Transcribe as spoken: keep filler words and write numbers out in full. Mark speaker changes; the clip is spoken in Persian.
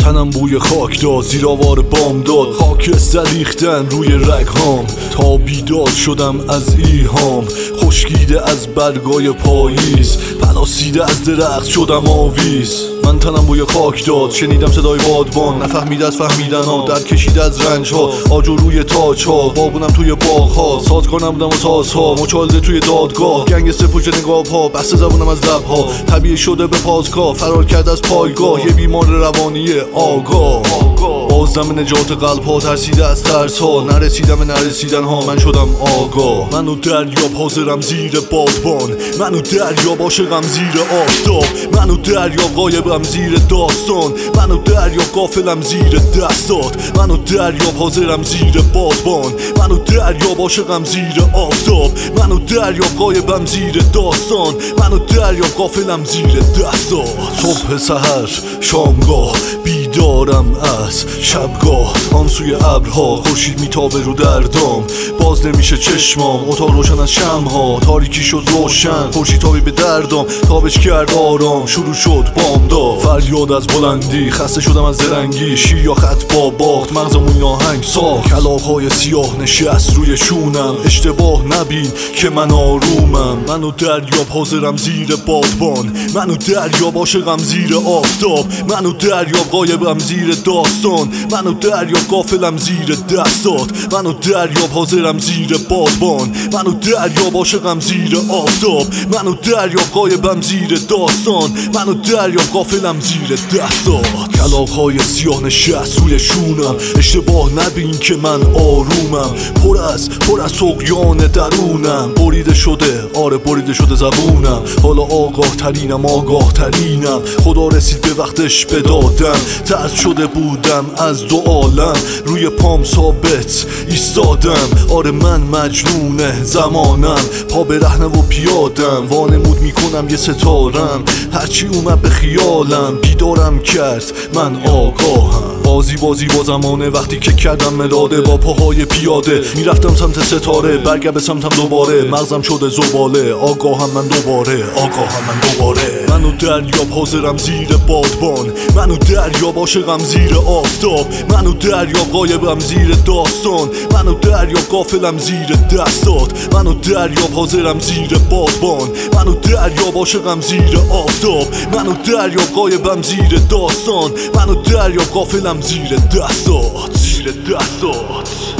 Speaker 1: تنم بوی خاک داد، زیر آوار بام داد، خاکستر ریختن روی رگهام. تا بیدار شدم از ایهام، خشکیده از برگای پاییز، پلاسیده از درخت شدم آویز. من تنم بوی خاک داد، شنیدم صدای بادبان، نفهمید از فهمیدن ها، در کشید از رنج ها، آجو روی تاج ها، بابونم توی باغ ها، سازگانم بودم و ساز ها، مچالده توی دادگاه، گنگستر پشت نقاب ها، بسته زبونم از لب ها، طبیعی شده به پاسگاه، فرار کرد از پایگاه، یه بیمار روانی آگاه. بازدم نجات قلب ها، ترسیده از ترس ها، نرسیدم نرسیدن ها، من شدم آگاه. منو دریاب حاضرم زیر بادبان، منو دریاب عاشقم زیر آفتاب، منو دریاب غایبم زیر داستان، منو دریاب غافلم زیر دستات، منو دریاب حاضرم زیر بادبان، منو دریاب عاشقم زیر آفتاب، منو دریاب غایبم زیر داستان، منو دریاب غافلم زیر دستات. صبح سحر شامگاه بیدارم از شبگاه، آن سوی ابرها خورشید میتابه رو دردام، باز نمیشه چشمام، اتاق روشن از شمعها، تاریکی شد روشن، خورشید تابی به دردام، تابش کرد آرام، شروع شد بامداد. فریاد از بلندی، خسته شدم از درنگی، شیر یا خط با باخت، مغزمون آهنگ ساخت، کلاغ‌های سیاه نشست روی شونم، اشتباه نبین که من آرومم. منو دریاب حاضرم زیر بادبان، منو دریاب عاشقم زیر آفتاب، منو دریاب غایبم زیر داستان، منو دریاب غافلم زیر دستات، منو دریاب حاضرم زیر بادبان، منو دریاب عاشقم زیر آفتاب، منو دریاب غایبم زیر داستان، منو دریاب غافلم زیر دستات. کلاغ‌های سیاه نشست روی شونم، اشتباه نبین که من آرومم، پر از پر از طغیان درونم، بریده شده آره بریده شده زبونم، حالا آگاه ترینم آگاه ترینم، خدا رسید به وقتش بدادم، ترد شده بودم از دو عالم، روی پام ثابت ایستادم، آره من مجنون زمانم، پا به رهنه و پیادم، وانمود میکنم یه ستارم، هرچی اومد به خیالم، بیدارم کرد من آگاهم. بازی بازی با زمانه، وقتی که کردم ملاده، با پاهای پیاده میرفتم سمت ستاره، برگرد به سمتم دوباره، مغزم شده زباله، آگاهم من دوباره، آگاهم من دوباره. منو دریاب حاضرم زیر بادبان، منو دریاب عاشقم زیر آفتاب، منو دریاب غایبم زیر داستان، منو دریاب غافلم زیر دستات، منو دریاب حاضرم زیر بادبان، منو دریاب عاشقم زیر آفتاب، منو دریاب غایبم زیر داستان، منو دریاب غافلم زیر دستات، زیر دستات.